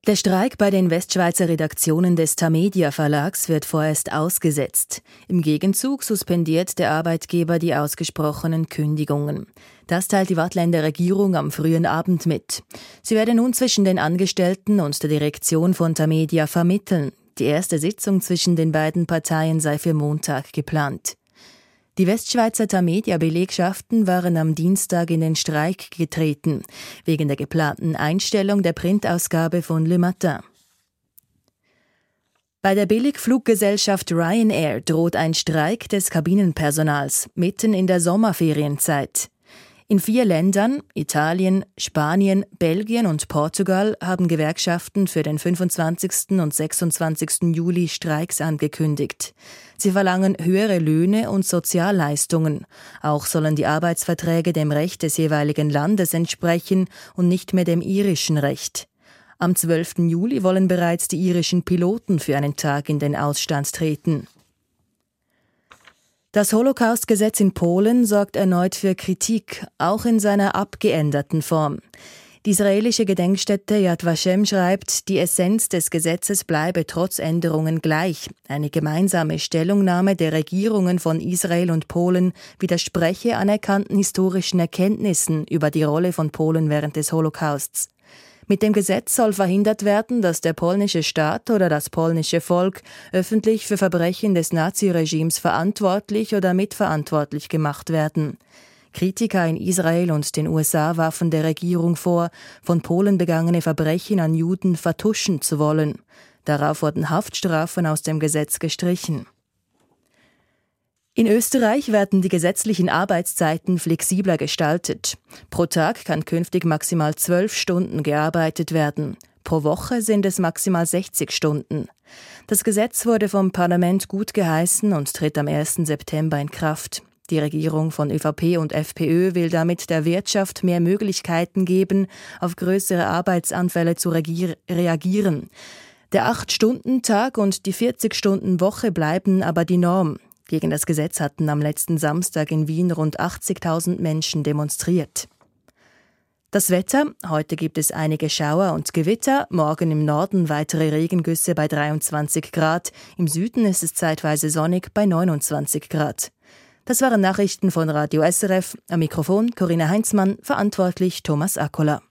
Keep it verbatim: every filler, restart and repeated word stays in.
Der Streik bei den Westschweizer Redaktionen des Tamedia Verlags wird vorerst ausgesetzt. Im Gegenzug suspendiert der Arbeitgeber die ausgesprochenen Kündigungen. Das teilt die Waadtländer Regierung am frühen Abend mit. Sie werde nun zwischen den Angestellten und der Direktion von Tamedia vermitteln. Die erste Sitzung zwischen den beiden Parteien sei für Montag geplant. Die Westschweizer Tamedia-Belegschaften waren am Dienstag in den Streik getreten, wegen der geplanten Einstellung der Printausgabe von Le Matin. Bei der Billigfluggesellschaft Ryanair droht ein Streik des Kabinenpersonals mitten in der Sommerferienzeit. In vier Ländern, Italien, Spanien, Belgien und Portugal, haben Gewerkschaften für den fünfundzwanzigsten und sechsundzwanzigsten Juli Streiks angekündigt. Sie verlangen höhere Löhne und Sozialleistungen. Auch sollen die Arbeitsverträge dem Recht des jeweiligen Landes entsprechen und nicht mehr dem irischen Recht. Am zwölften Juli wollen bereits die irischen Piloten für einen Tag in den Ausstand treten. Das Holocaust-Gesetz in Polen sorgt erneut für Kritik, auch in seiner abgeänderten Form. Die israelische Gedenkstätte Yad Vashem schreibt, die Essenz des Gesetzes bleibe trotz Änderungen gleich. Eine gemeinsame Stellungnahme der Regierungen von Israel und Polen widerspreche anerkannten historischen Erkenntnissen über die Rolle von Polen während des Holocausts. Mit dem Gesetz soll verhindert werden, dass der polnische Staat oder das polnische Volk öffentlich für Verbrechen des Naziregimes verantwortlich oder mitverantwortlich gemacht werden. Kritiker in Israel und den U S A warfen der Regierung vor, von Polen begangene Verbrechen an Juden vertuschen zu wollen. Darauf wurden Haftstrafen aus dem Gesetz gestrichen. In Österreich werden die gesetzlichen Arbeitszeiten flexibler gestaltet. Pro Tag kann künftig maximal zwölf Stunden gearbeitet werden. Pro Woche sind es maximal sechzig Stunden. Das Gesetz wurde vom Parlament gutgeheißen und tritt am ersten September in Kraft. Die Regierung von ÖVP und FPÖ will damit der Wirtschaft mehr Möglichkeiten geben, auf größere Arbeitsanfälle zu regier- reagieren. Der acht-Stunden-Tag und die vierzig-Stunden-Woche bleiben aber die Norm. Gegen das Gesetz hatten am letzten Samstag in Wien rund achtzigtausend Menschen demonstriert. Das Wetter: Heute gibt es einige Schauer und Gewitter, morgen im Norden weitere Regengüsse bei dreiundzwanzig Grad, im Süden ist es zeitweise sonnig bei neunundzwanzig Grad. Das waren Nachrichten von Radio S R F. Am Mikrofon Corinna Heinzmann, verantwortlich Thomas Akkola.